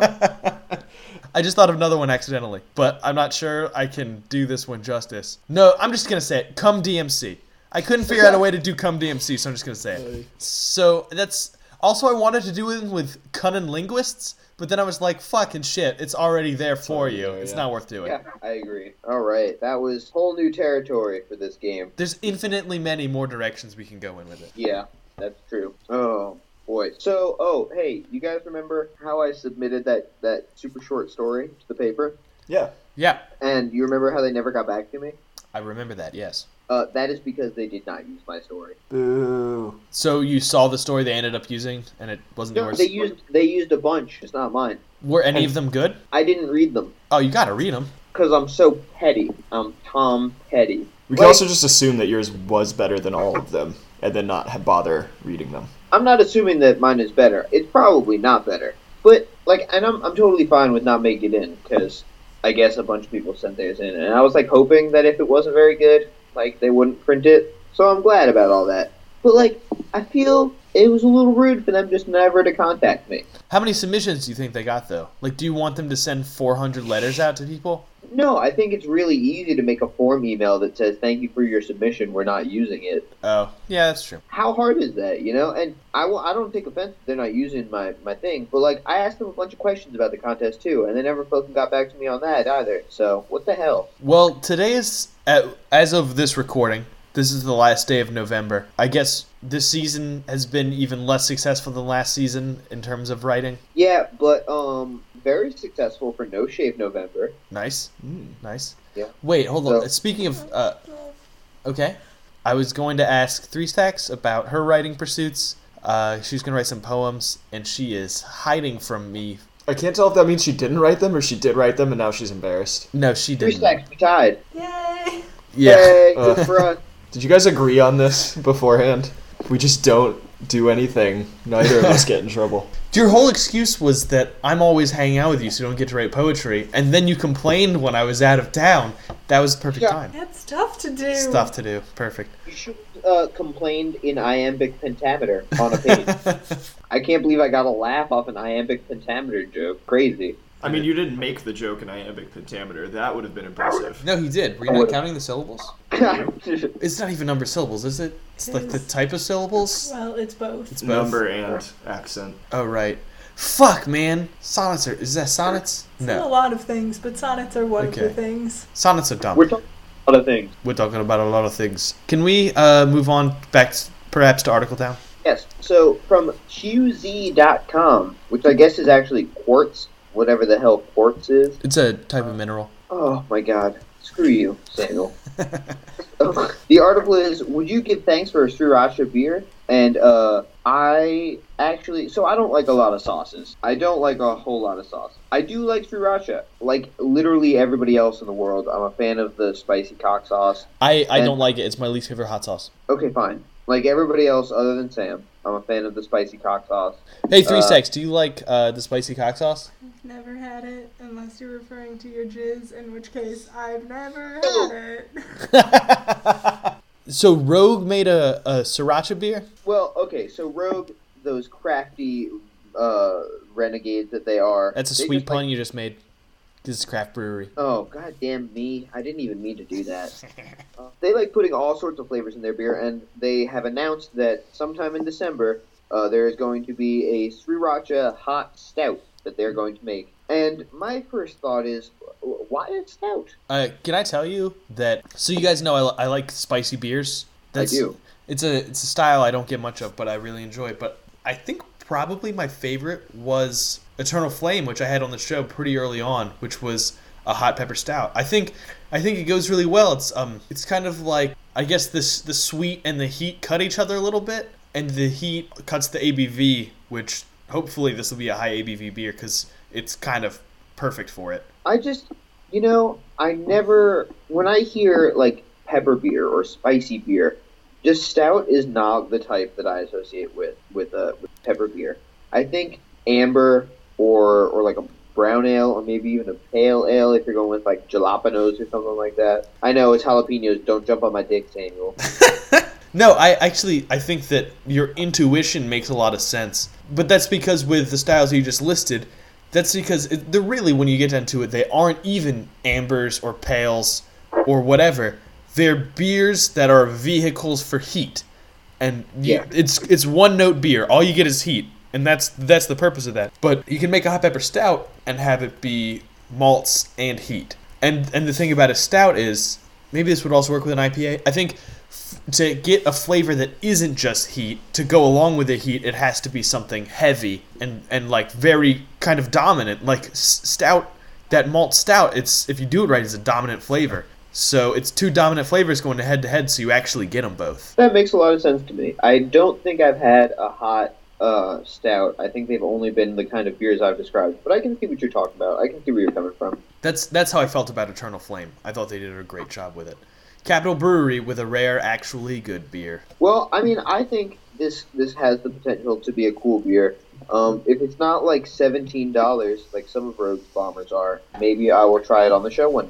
what. I just thought of another one accidentally, but I'm not sure I can do this one justice. No, I'm just gonna say it. Come D M C. I couldn't figure out a way to do Come D M C, so I'm just gonna say it. So that's also I wanted to do it with cunning linguists, but then I was like, fucking shit, it's already there for already you. there, It's yeah. not worth doing. Yeah, I agree. All right, that was whole new territory for this game. There's infinitely many more directions we can go in with it. Yeah, that's true. Oh boy. So, oh hey, you guys remember how I submitted that that super short story to the paper? Yeah. Yeah, And you remember how they never got back to me? I remember that. Yes. Uh, that is because they did not use my story. Boo. So you saw the story they ended up using, and it wasn't No, yours. they used they used a bunch. It's not mine. Were any of them good? I didn't read them Oh, you gotta read them. because I'm so petty. I'm Tom Petty. We can Like- also just assume that yours was better than all of them, and then not ha- bother reading them. I'm not assuming that mine is better. It's probably not better. But, like, and I'm, I'm totally fine with not making it in, because I guess a bunch of people sent theirs in. And I was, like, hoping that if it wasn't very good, like, they wouldn't print it. So I'm glad about all that. But, like, I feel it was a little rude for them just never to contact me. How many submissions do you think they got, though? Like, do you want them to send four hundred letters out to people? No, I think it's really easy to make a form email that says, thank you for your submission, we're not using it. Oh, yeah, that's true. How hard is that, you know? And I, will, I don't take offense if they're not using my, my thing, but, like, I asked them a bunch of questions about the contest, too, and they never fucking got back to me on that either. So, what the hell? Well, today is, uh, as of this recording, this is the last day of November. I guess this season has been even less successful than last season in terms of writing. Yeah, but, um... very successful for No Shave November. Nice. Mm, nice. Yeah. Wait, hold on. So- Speaking of, uh, okay. I was going to ask Three Stacks about her writing pursuits. Uh, she's going to write some poems, and she is hiding from me. I can't tell if that means she didn't write them or she did write them and now she's embarrassed. No, she Three didn't. stacks, we tied. Yay! Yeah. Yay, Uh. good for us. Did you guys agree on this beforehand? We just don't do anything. Neither of us get in trouble. Your whole excuse was that I'm always hanging out with you, so you don't get to write poetry. And then you complained when I was out of town. That was the perfect Yeah. time. That's tough to do. Stuff to do. Perfect. You should uh, complained in iambic pentameter on a page. I can't believe I got a laugh off an iambic pentameter joke. Crazy. I mean, you didn't make the joke in iambic pentameter. That would have been impressive. No, he did. Were you I not would've- counting the syllables? It's It's not even number of syllables, is it? It's It like the is. type of syllables. Well, it's both. It's both. Number and accent. Oh, right. Fuck, man. Sonnets are... Is that sonnets? It's a No. lot of things, but sonnets are one Okay. of the things. Sonnets are dumb. We're talking about a lot of things. We're talking about a lot of things. Can we uh, move on back to, perhaps to Article Town? Yes. So from Q Z dot com, which I guess is actually quartz, whatever the hell quartz is. It's a type of mineral. Oh my god. Screw you, Samuel. The article is, would you give thanks for a sriracha beer? And uh, I actually, so I don't like a lot of sauces. I don't like a whole lot of sauce. I do like sriracha. Like literally everybody else in the world, I'm a fan of the spicy cock sauce. I, I And- don't like it. It's my least favorite hot sauce. Okay, fine. Like everybody else other than Sam, I'm a fan of the spicy cock sauce. Hey, Three Uh, Stacks, do you like uh, the spicy cock sauce? I've never had it, unless you're referring to your jizz, in which case I've never had it. So Rogue made a, a sriracha beer? Well, okay, so Rogue, those crafty uh, renegades that they are. That's a they sweet just, like, pun you just made. This is craft brewery. Oh, goddamn me. I didn't even mean to do that. uh, they like putting all sorts of flavors in their beer, and they have announced that sometime in December, uh, there is going to be a Sriracha hot stout that they're going to make. And my first thought is, w- why a stout? Uh, can I tell you that? So you guys know I, li- I like spicy beers. I do. It's a it's a style I don't get much of, but I really enjoy it. But I think probably my favorite was Eternal Flame, which I had on the show pretty early on, which was a hot pepper stout. I think I think it goes really well. It's um it's kind of like, I guess this the sweet and the heat cut each other a little bit, and the heat cuts the A B V, which hopefully this will be a high A B V beer because it's kind of perfect for it. I just, you know, I never, when I hear, like, pepper beer or spicy beer, just stout is not the type that I associate with, with, uh, with pepper beer. I think amber or, or like a brown ale or maybe even a pale ale if you're going with, like, jalapenos or something like that. I know, it's jalapenos. Don't jump on my dick, Samuel. No, I actually I think that your intuition makes a lot of sense. But that's because with the styles you just listed, that's because it, they're really, when you get into it, they aren't even ambers or pales or whatever. They're beers that are vehicles for heat. And you, Yeah. it's it's one note beer. All you get is heat. And that's that's the purpose of that. But you can make a hot pepper stout and have it be malts and heat. And and the thing about a stout is, maybe this would also work with an I P A. I think f- to get a flavor that isn't just heat, to go along with the heat, it has to be something heavy and, and like very kind of dominant. Like s- stout, that malt stout, it's if you do it right, it's a dominant flavor. So it's two dominant flavors going head to head, so you actually get them both. That makes a lot of sense to me. I don't think I've had a hot uh, stout. I think they've only been the kind of beers I've described. But I can see what you're talking about. I can see where you're coming from. That's that's how I felt about Eternal Flame. I thought they did a great job with it. Capital Brewery with a rare, actually good beer. Well, I mean, I think this this has the potential to be a cool beer. Um, if it's not like seventeen dollars, like some of Rogue's Bombers are, maybe I will try it on the show one day.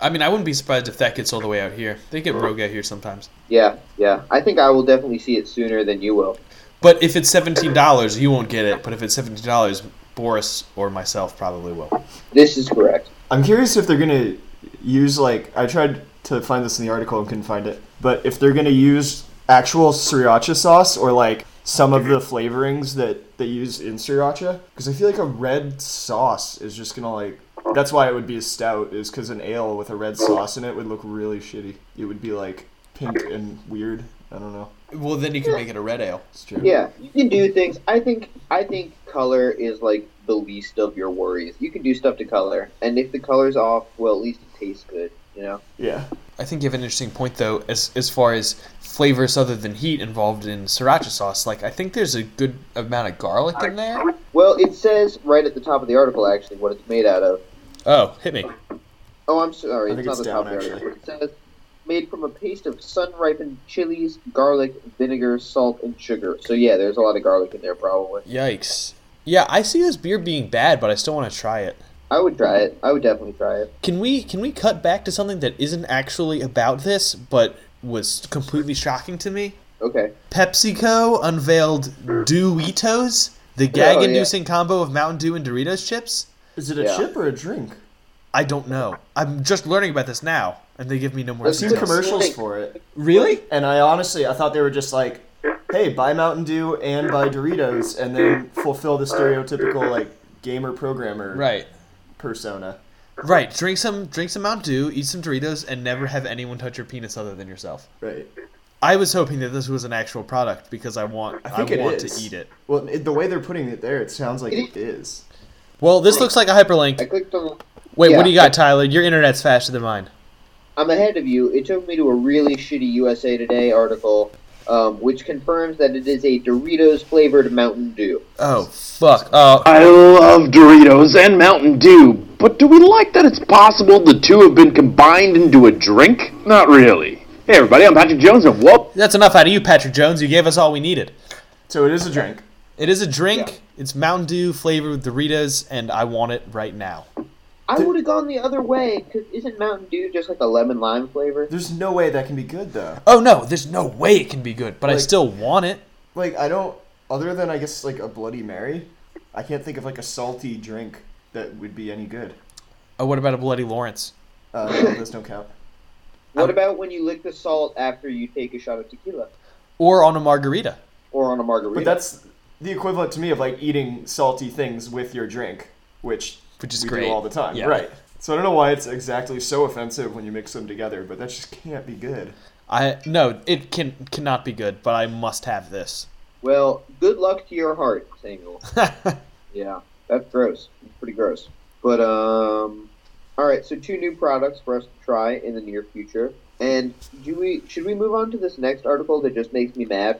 I mean, I wouldn't be surprised if that gets all the way out here. They get Rogue out here sometimes. Yeah, yeah. I think I will definitely see it sooner than you will. But if it's seventeen dollars, you won't get it. But if it's seventeen dollars, Boris or myself probably will. This is correct. I'm curious if they're gonna use like I tried to find this in the article and couldn't find it, but if they're gonna use actual sriracha sauce or like some of the flavorings that they use in sriracha, because I feel like a red sauce is just gonna like. That's why it would be a stout, is because an ale with a red sauce in it would look really shitty. It would be like pink and weird. I don't know. Well, then you can make it a red ale. It's true. Yeah, you can do things. I think I think color is like the least of your worries. You can do stuff to color, and if the color's off, well, at least it tastes good. You know. Yeah. I think you have an interesting point, though, as as far as flavors other than heat involved in sriracha sauce. Like, I think there's a good amount of garlic in there. Well, it says right at the top of the article actually what it's made out of. Oh, hit me. Oh, I'm sorry. I think It's not it's the top down, of the actually. article. It says made from a paste of sun-ripened chilies, garlic, vinegar, salt, and sugar. So yeah, there's a lot of garlic in there probably. Yikes. Yeah, I see this beer being bad, but I still want to try it. I would try it. I would definitely try it. Can we can we cut back to something that isn't actually about this, but was completely shocking to me? Okay. PepsiCo unveiled Doritos, the gag-inducing combo of Mountain Dew and Doritos chips. Is it a Yeah. chip or a drink? I don't know. I'm just learning about this now, and they give me no more I've seen details. commercials for it. Really? And I honestly, I thought they were just like, hey, buy Mountain Dew and buy Doritos, and then fulfill the stereotypical like gamer programmer Right. persona. Right. Drink some drink some Mountain Dew, eat some Doritos, and never have anyone touch your penis other than yourself. Right. I was hoping that this was an actual product because I want I I, think it want is. to eat it. Well, it, the way they're putting it there, it sounds like it is. Well, this looks like a I hyperlink. clicked on. Wait, yeah. what do you got, Tyler? Your internet's faster than mine. I'm ahead of you. It took me to a really shitty U S A Today article, um, which confirms that it is a Doritos flavored Mountain Dew. Oh, fuck. Oh, I love Doritos and Mountain Dew, but do we like that it's possible the two have been combined into a drink? Not really. Hey everybody, I'm Patrick Jones and whoop. that's enough out of you, Patrick Jones. You gave us all we needed. So it is a drink. It is a drink. Yeah. It's Mountain Dew flavored with Doritos, and I want it right now. I would have gone the other way, because isn't Mountain Dew just like a lemon lime flavor? There's no way that can be good though. Oh, no, there's no way it can be good, but I Like- still want it. Like I don't, other than I guess like a Bloody Mary, I can't think of like a salty drink that would be any good. Oh, what about a Bloody Lawrence? Uh, no, those don't count. What about when you lick the salt after you take a shot of tequila? Or on a margarita. Or on a margarita? But that's the equivalent to me of like eating salty things with your drink, which Which is we great. do all the time, Yeah. right? So I don't know why it's exactly so offensive when you mix them together, but that just can't be good. I no, it can cannot be good, but I must have this. Well, good luck to your heart, Samuel. Yeah, that's gross. It's pretty gross. But, um... Alright, so two new products for us to try in the near future. And do we should we move on to this next article that just makes me mad?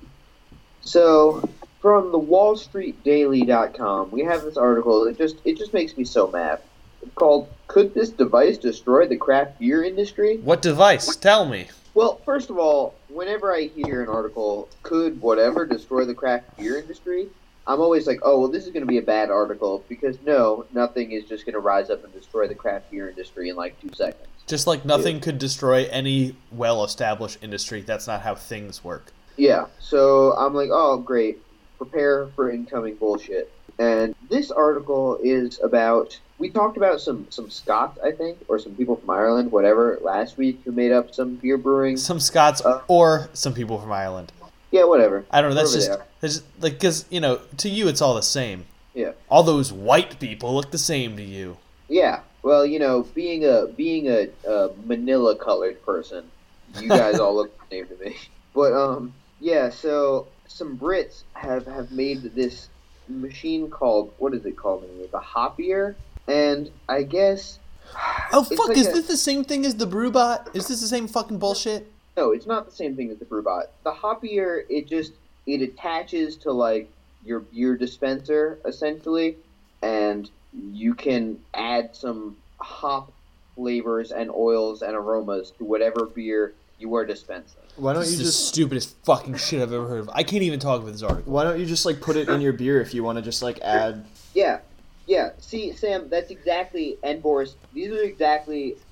So, from the wall street daily dot com, we have this article that just it just makes me so mad. It's called "Could This Device Destroy the Craft Beer Industry?" What device? Tell me. Well, first of all, whenever I hear an article, could whatever destroy the craft beer industry, I'm always like, oh, well, this is going to be a bad article, because no, nothing is just going to rise up and destroy the craft beer industry in like two seconds. Just like nothing could destroy any well-established industry. That's not how things work. Yeah, so I'm like, oh, great, prepare for incoming bullshit. And this article is about, we talked about some, some Scots, I think, or some people from Ireland, whatever, last week who made up some beer brewing. Some Scots Uh, or some people from Ireland. Yeah, whatever. I don't know. That's Wherever just, they are. that's just like because you know to you it's all the same. Yeah. All those white people look the same to you. Yeah, well, you know, being a being a, a Manila colored person, you guys all look the same to me. But um, yeah. So some Brits have have made this machine called, what is it called? The Hopier, and I guess. Oh it's fuck! like is a- this the same thing as the Brewbot? Is this the same fucking bullshit? No, it's not the same thing as the Brewbot. The Hopier, it just it attaches to like your beer dispenser essentially, and you can add some hop flavors and oils and aromas to whatever beer you are dispensing. Why don't This you is the just stupidest fucking shit I've ever heard of. I can't even talk about this article. Why don't you just like put it in your beer if you want to just like add? Yeah, yeah. See, Sam, that's exactly, and Boris, these are exactly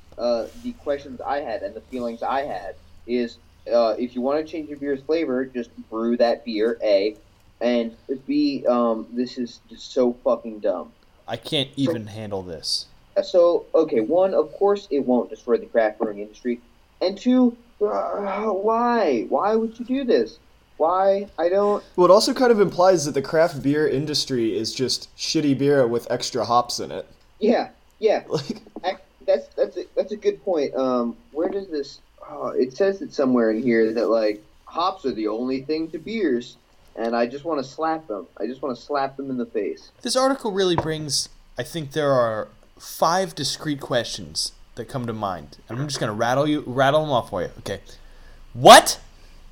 uh, the questions I had and the feelings I had is uh, if you want to change your beer's flavor, just brew that beer, A. And B, um, this is just so fucking dumb. I can't even handle this. So, okay, one, of course it won't destroy the craft brewing industry. And two, uh, why? Why would you do this? Why? I don't... Well, it also kind of implies that the craft beer industry is just shitty beer with extra hops in it. Yeah, yeah. Like, Ac- That's that's a, that's a good point. Um, where does this... Oh, it says it somewhere in here that, like, hops are the only thing to beers. And I just want to slap them. I just want to slap them in the face. This article really brings, I think there are five discrete questions that come to mind. And I'm just going to rattle you, rattle them off for you. Okay. What?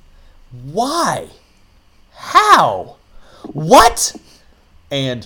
Why? How? What? And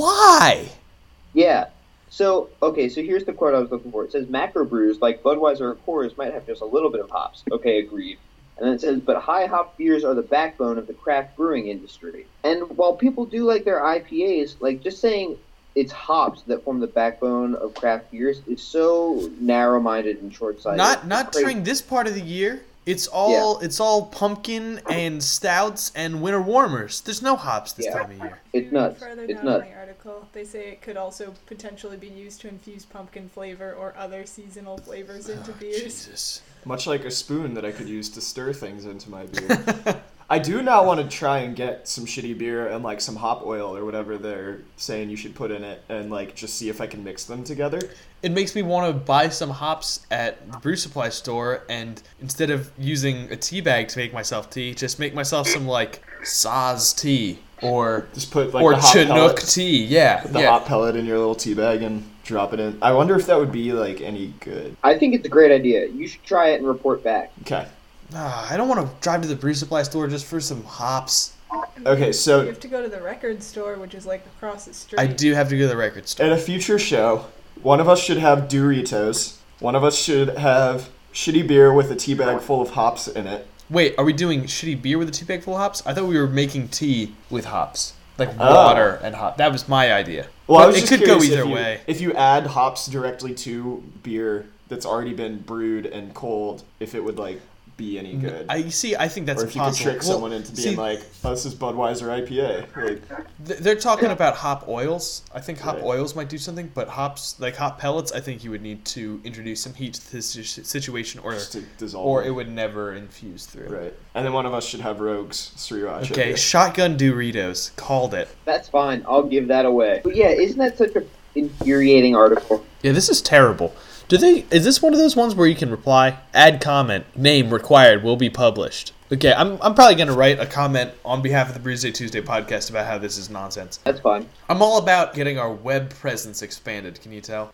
why? Yeah. So, okay, so here's the quote I was looking for. It says, macro brews like Budweiser or Coors might have just a little bit of hops. Okay, agreed. And then it says, but high hop beers are the backbone of the craft brewing industry. And while people do like their I P As, like just saying it's hops that form the backbone of craft beers is so narrow-minded and short-sighted. Not not It's crazy. during this part of the year. It's all it's all pumpkin and stouts and winter warmers. There's no hops this Yeah. time of year. It's nuts. Further It's down nuts. in the article, they say it could also potentially be used to infuse pumpkin flavor or other seasonal flavors into beers. Jesus. much like a spoon that I could use to stir things into my beer. I do not want to try and get some shitty beer and like some hop oil or whatever they're saying you should put in it and like just see if I can mix them together. It makes me want to buy some hops at the brew supply store and instead of using a tea bag to make myself tea, just make myself some like Saz tea or Just put like or the hot Chinook pellet, tea. Yeah, put the yeah. hot pellet in your little tea bag and drop it in. I wonder if that would be like any good. I think it's a great idea. You should try it and report back. Okay. Ah, I don't want to drive to the brew supply store just for some hops. Okay, You so have to go to the record store, which is like across the street. I do have to go to the record store. at a future show, one of us should have Doritos. One of us should have shitty beer with a tea bag full of hops in it. Wait, are we doing shitty beer with a tea bag full of hops? I thought we were making tea with hops. Like Oh. water and hop. That was my idea. Well, But I was it just could go curious either if you, way. If you add hops directly to beer that's already been brewed and cold, if it would like be any good. I see. I think that's or if you possible. could trick Well, someone into see, being like, oh, this is Budweiser I P A. Like, th- they're talking about hop oils. I think hop Right. oils might do something, but hops like hop pellets, I think you would need to introduce some heat to this si- situation, or just to dissolve or them. it would never infuse through. Right. And then one of us should have Rogues Sriracha. Okay, beer. shotgun Doritos. Called it. That's fine. I'll give that away. But yeah, isn't that such an infuriating article? Yeah, this is terrible. Do they? Is this one of those ones where you can reply, add comment, name required, will be published? Okay, I'm I'm probably gonna write a comment on behalf of the Brews Day Tuesday podcast about how this is nonsense. That's fine. I'm all about getting our web presence expanded. Can you tell?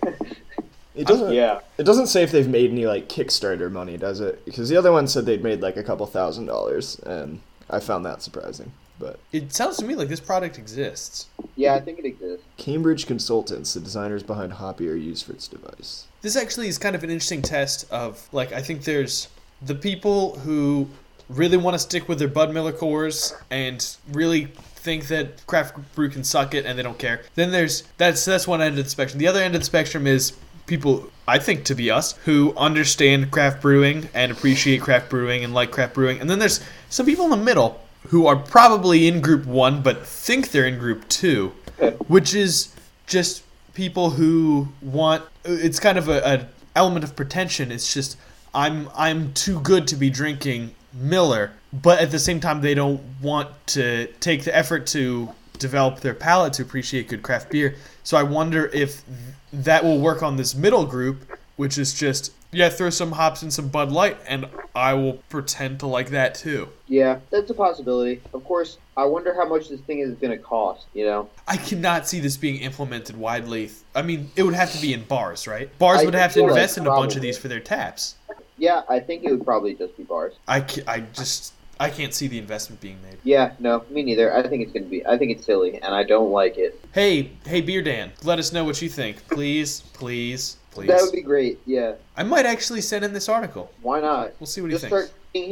It doesn't. Yeah. It doesn't say if they've made any like Kickstarter money, does it? Because the other one said they'd made like a couple thousand dollars, and I found that surprising. But It sounds to me like this product exists. Yeah, I think it exists. Cambridge Consultants, the designers behind Hoppy, are used for its device. This actually is kind of an interesting test of, like, I think there's the people who really want to stick with their Bud Miller cores and really think that craft brew can suck it and they don't care. Then there's, that's that's one end of the spectrum. The other end of the spectrum is people, I think to be us, who understand craft brewing and appreciate craft brewing and like craft brewing. And then there's some people in the middle who are probably in group one but think they're in group two, which is just people who want, it's kind of a, a element of pretension. It's just I'm I'm too good to be drinking Miller, but at the same time they don't want to take the effort to develop their palate to appreciate good craft beer. So I wonder if that will work on this middle group, which is just, yeah, throw some hops and some Bud Light and I will pretend to like that too. Yeah, that's a possibility. Of course, I wonder how much this thing is going to cost, you know? I cannot see this being implemented widely. I mean, it would have to be in bars, right? Bars I would have to feel like invest in a bunch of probably. these for their taps. Yeah, I think it would probably just be bars. I, ca- I just I can't see the investment being made. Yeah, no, me neither. I think it's going to be, I think it's silly, and I don't like it. Hey, hey, Beer Dan, let us know what you think, please, please, please. That would be great, yeah. I might actually send in this article. Why not? We'll see what he Just thinks. start tweeting him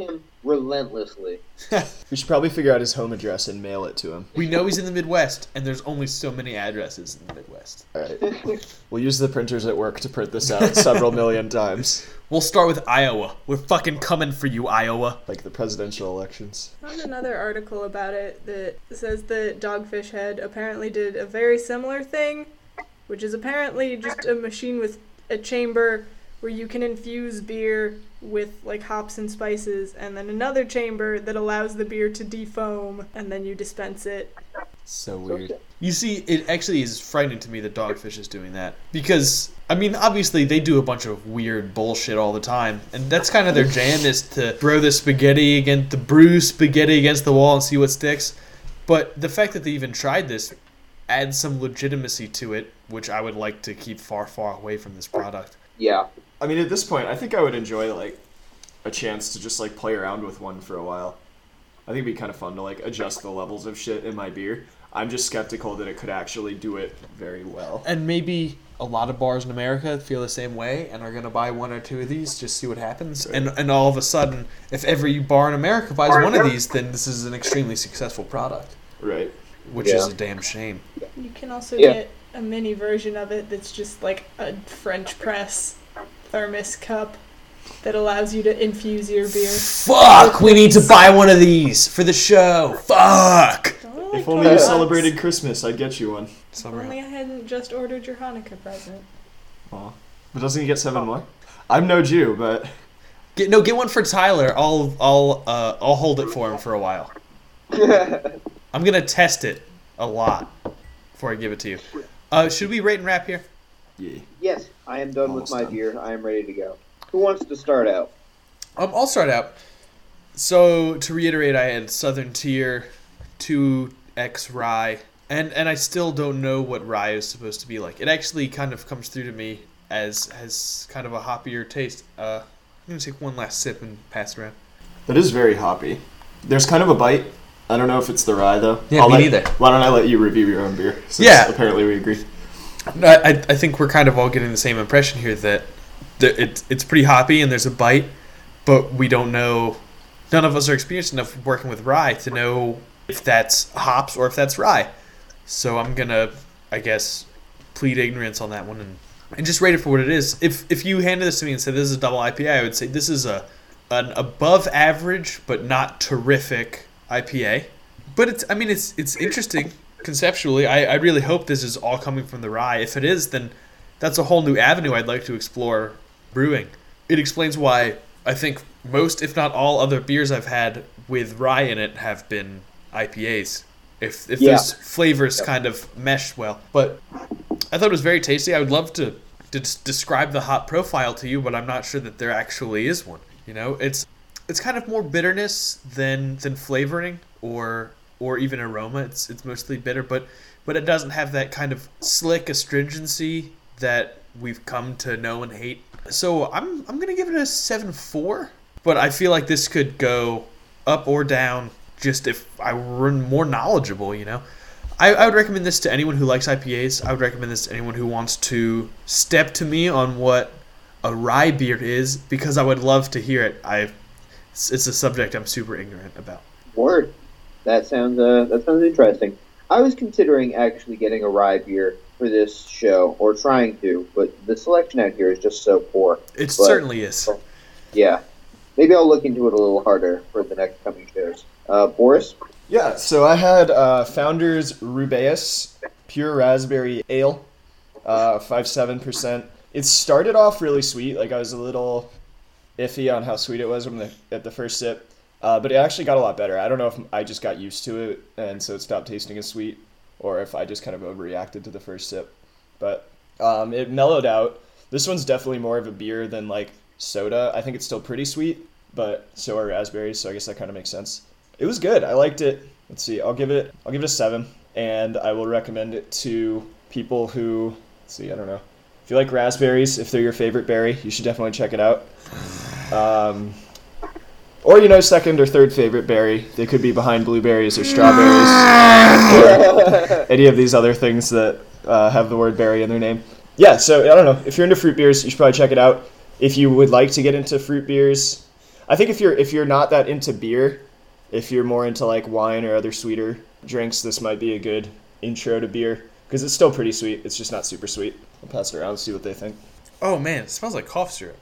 relentlessly. We should probably figure out his home address and mail it to him. We know he's in the Midwest, and there's only so many addresses in the Midwest. All right. We'll use the printers at work to print this out several million times, We'll start with Iowa. We're fucking coming for you, Iowa. like the presidential elections. I found another article about it that says that Dogfish Head apparently did a very similar thing, which is apparently just a machine with a chamber where you can infuse beer with like hops and spices, and then another chamber that allows the beer to defoam, and then you dispense it. So weird. You see, it actually is frightening to me that Dogfish is doing that. Because, I mean, obviously they do a bunch of weird bullshit all the time. And that's kind of their jam, is to throw the spaghetti against, the brew spaghetti against the wall and see what sticks. But the fact that they even tried this adds some legitimacy to it, which I would like to keep far, far away from this product. Yeah. I mean, at this point, I think I would enjoy, like, a chance to just, like, play around with one for a while. I think it'd be kind of fun to, like, adjust the levels of shit in my beer. I'm just skeptical that it could actually do it very well. And maybe a lot of bars in America feel the same way and are going to buy one or two of these, just see what happens. Right. And and all of a sudden, if every bar in America buys one of these, then this is an extremely successful product, Right. which Yeah. is a damn shame. You can also Yeah. get a mini version of it that's just like a French press thermos cup that allows you to infuse your beer. Fuck! We need to buy one of these for the show. Fuck! Oh, like If only you twenty celebrated bucks. Christmas, I'd get you one. If only I hadn't just ordered your Hanukkah present. Aw. But doesn't he get seven more? I'm no Jew, but Get no, get one for Tyler. I'll I'll uh, I'll hold it for him for a while. I'm gonna test it a lot before I give it to you. Uh, should we rate and wrap here? yeah. Yes, I am done Almost with my done. beer. I am ready to go. Who wants to start out? Um, I'll start out. So to reiterate, I had Southern Tier, two X Rye, and and I still don't know what rye is supposed to be like. It actually kind of comes through to me as as kind of a hoppier taste. Uh, I'm gonna take one last sip and pass it around. That is very hoppy. There's kind of a bite. I don't know if it's the rye, though. Yeah, I'll me let- neither. Why don't I let you review your own beer? Since Yeah. apparently we agree. I, I I think we're kind of all getting the same impression here that the, it, it's pretty hoppy and there's a bite, but we don't know. None of us are experienced enough working with rye to know if that's hops or if that's rye. So I'm gonna, I guess, plead ignorance on that one and, and just rate it for what it is. If if you handed this to me and said this is a double I P A, I would say this is a an above average but not terrific I P A. But it's I mean it's it's interesting conceptually. I, I really hope this is all coming from the rye. If it is, then that's a whole new avenue I'd like to explore brewing. It explains why I think most, if not all, other beers I've had with rye in it have been I P As. If if Yeah. those flavors kind of mesh well. But I thought it was very tasty. I would love to, to des- describe the hop profile to you, but I'm not sure that there actually is one. You know, it's it's kind of more bitterness than than flavoring or or even aroma. It's it's mostly bitter, but but it doesn't have that kind of slick astringency that we've come to know and hate. So I'm I'm gonna give it a seven four, but I feel like this could go up or down just if I were more knowledgeable, you know. I, I would recommend this to anyone who likes I P As. I would recommend this to anyone who wants to step to me on what a rye beer is, because I would love to hear it. I it's, it's a subject I'm super ignorant about. Word. That sounds uh that sounds interesting. I was considering actually getting a rye beer for this show, or trying to, but the selection out here is just so poor. It But- certainly is. Yeah. Maybe I'll look into it a little harder for the next coming shows. Uh, Boris? Yeah, so I had uh, Founders Rubeus Pure Raspberry Ale, uh, five point seven percent. It started off really sweet. Like, I was a little iffy on how sweet it was from the, at the first sip, uh, but it actually got a lot better. I don't know if I just got used to it, and so it stopped tasting as sweet, or if I just kind of overreacted to the first sip. But um, it mellowed out. This one's definitely more of a beer than, like, soda. I think it's still pretty sweet, but so are raspberries, so I guess that kind of makes sense. It was good. I liked it. Let's see. I'll give it. I'll give it a seven, and I will recommend it to people who. Let's see. I don't know. If you like raspberries, if they're your favorite berry, you should definitely check it out. Um, or you know, second or third favorite berry. They could be behind blueberries or strawberries, or any of these other things that uh, have the word berry in their name. Yeah. So I don't know. If you're into fruit beers, you should probably check it out. If you would like to get into fruit beers, I think if you're if you're not that into beer, if you're more into like wine or other sweeter drinks, this might be a good intro to beer because it's still pretty sweet. It's just not super sweet. I'll pass it around and see what they think. Oh man, it smells like cough syrup.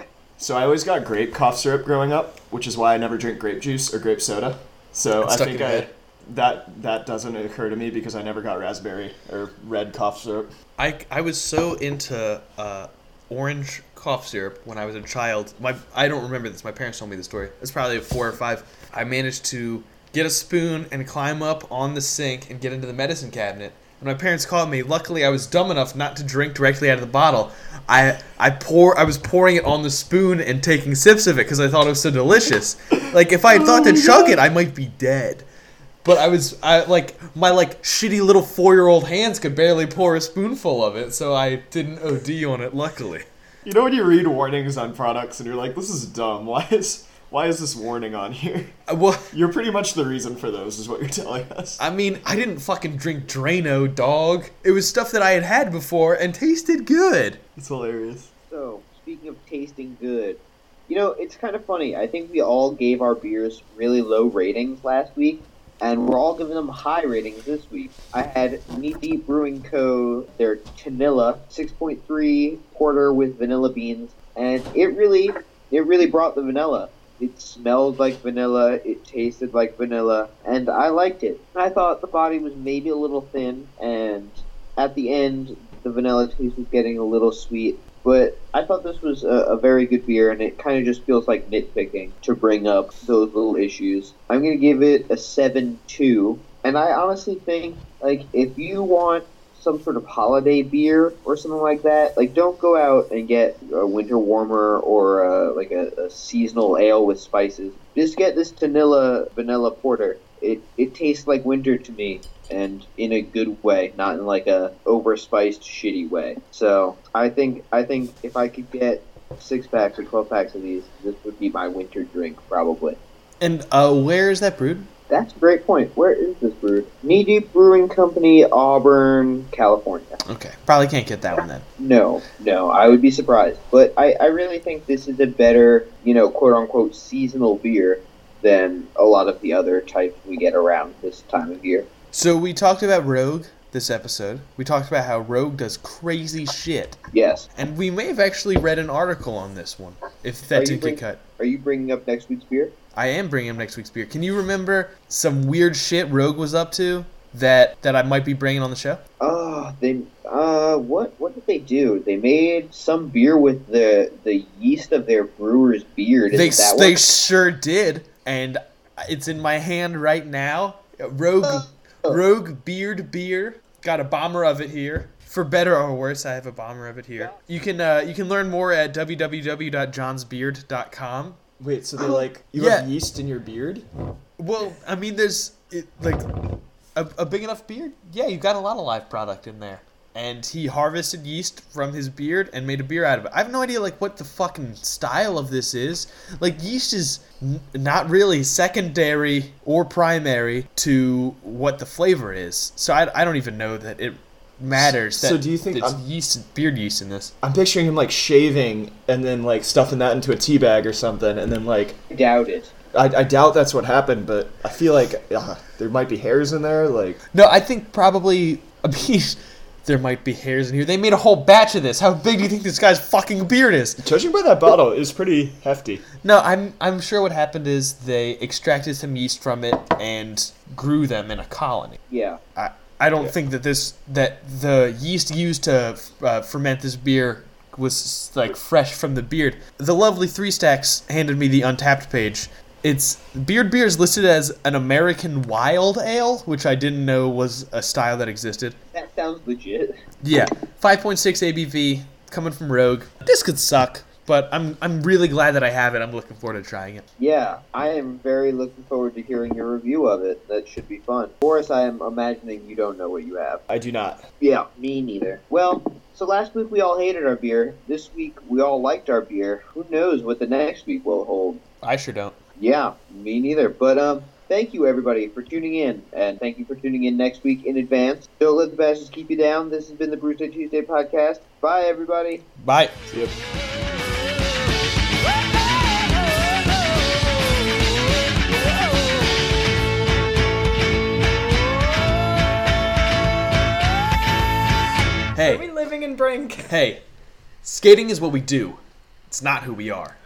So I always got grape cough syrup growing up, which is why I never drink grape juice or grape soda. So It's I stuck think in your I, head. that that doesn't occur to me because I never got raspberry or red cough syrup. I, I was so into uh, orange cough syrup when I was a child. My I don't remember this. My parents told me the story. It's probably four or five. I managed to get a spoon and climb up on the sink and get into the medicine cabinet. When my parents caught me, luckily I was dumb enough not to drink directly out of the bottle. I I pour I was pouring it on the spoon and taking sips of it because I thought it was so delicious. Like if I had thought to chug it, I might be dead. But I was I like my like shitty little four year old hands could barely pour a spoonful of it, so I didn't O D on it. Luckily. You know when you read warnings on products and you're like, this is dumb. Why is why is this warning on here? Uh, Well, You're pretty much the reason for those, is what you're telling us. I mean, I didn't fucking drink Drano, dog. It was stuff that I had had before and tasted good. It's hilarious. So, speaking of tasting good, you know, it's kind of funny. I think we all gave our beers really low ratings last week, and we're all giving them high ratings this week. I had Knee Deep Brewing Co., their Tanilla six point three porter with vanilla beans, and it really, it really brought the vanilla. It smelled like vanilla, it tasted like vanilla, and I liked it. I thought the body was maybe a little thin, and at the end, the vanilla taste was getting a little sweet. But I thought this was a, a very good beer, and it kind of just feels like nitpicking to bring up those little issues. I'm going to give it a seven two, and I honestly think, like, if you want some sort of holiday beer or something like that, like, don't go out and get a winter warmer or uh, like a, a seasonal ale with spices. Just get this Tanilla vanilla porter. It it tastes like winter to me, and in a good way, not in like a overspiced shitty way. So I think I think if I could get six packs or twelve packs of these, this would be my winter drink probably. And uh, where is that brewed? That's a great point. Where is this brewed? Knee Deep Brewing Company, Auburn, California. Okay, probably can't get that one then. No, no, I would be surprised. But I, I really think this is a better, you know, quote-unquote seasonal beer than a lot of the other types we get around this time of year. So we talked about Rogue this episode. We talked about how Rogue does crazy shit. Yes. And we may have actually read an article on this one, if Are that you didn't bring- get cut. Are you bringing up next week's beer? I am bringing up next week's beer. Can you remember some weird shit Rogue was up to that that I might be bringing on the show? Oh, they uh, what what did they do? They made some beer with the the yeast of their brewer's beard. Is They it that they one? sure did, and it's in my hand right now. Rogue Rogue Beard Beer. Got a bomber of it here. For better or worse, I have a bomber of it here. You can uh, you can learn more at w w w dot johns beard dot com. Wait, so they're like, you Yeah. have yeast in your beard? Well, I mean, there's it, like a, a big enough beard. Yeah, you got a lot of live product in there. And he harvested yeast from his beard and made a beer out of it. I have no idea like what the fucking style of this is. Like yeast is n- not really secondary or primary to what the flavor is. So I, I don't even know that it matters. So that do you think it's I'm- yeast, beard yeast in this? I'm picturing him like shaving and then like stuffing that into a tea bag or something, and then like I doubt it. I, I doubt that's what happened, but I feel like uh, there might be hairs in there. Like No, I think probably. I mean, there might be hairs in here. They made a whole batch of this. How big do you think this guy's fucking beard is? judging by that bottle, it's pretty hefty. No, I'm I'm sure what happened is they extracted some yeast from it and grew them in a colony. Yeah. I I don't Yeah. think that this that the yeast used to uh, ferment this beer was like fresh from the beard. The lovely Three Stacks handed me the Untapped page. It's Beard Beer is listed as an American Wild Ale, which I didn't know was a style that existed. That sounds legit. Yeah, five point six A B V coming from Rogue. This could suck, but I'm I'm really glad that I have it. I'm looking forward to trying it. Yeah, I am very looking forward to hearing your review of it. That should be fun. Boris, I am imagining you don't know what you have. I do not. Yeah, me neither. Well, so last week we all hated our beer. This week we all liked our beer. Who knows what the next week will hold? I sure don't. Yeah, me neither. But um, thank you everybody for tuning in, and thank you for tuning in next week in advance. Don't let the bastards keep you down. This has been the Bruce Day Tuesday podcast. Bye, everybody. Bye. See ya. Whoa, whoa, whoa, whoa. Are we Hey, living in Brink? hey, skating is what we do. It's not who we are.